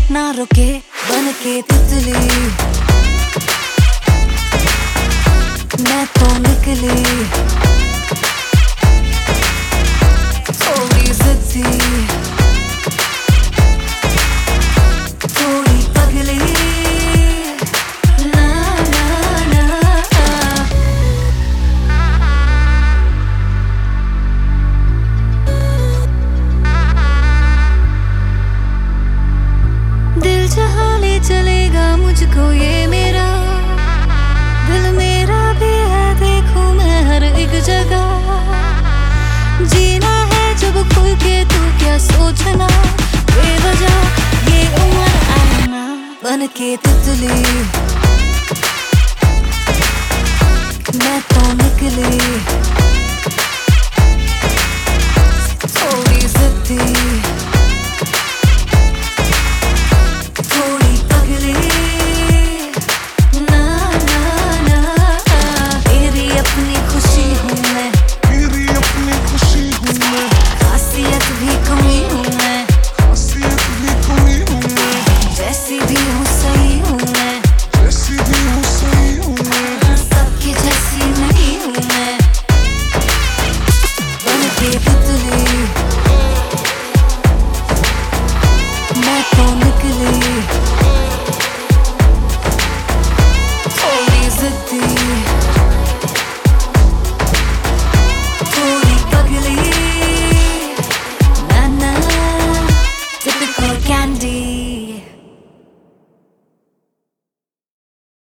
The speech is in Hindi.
ना रुके बन के तितली, मैं तो निकली थोड़ी जिद्दी, थोड़ी पगली। ना ना ना दिल जहाँ ले चलेगा मुझको ये मेरा दिल, मेरा भी है देखूं मैं हर एक जगह। जीना है जब खुल के तू क्या सोचना, बेवजह ये उम्र आना बन के तितली, मैं तो निकली थोड़ी जिद्दी।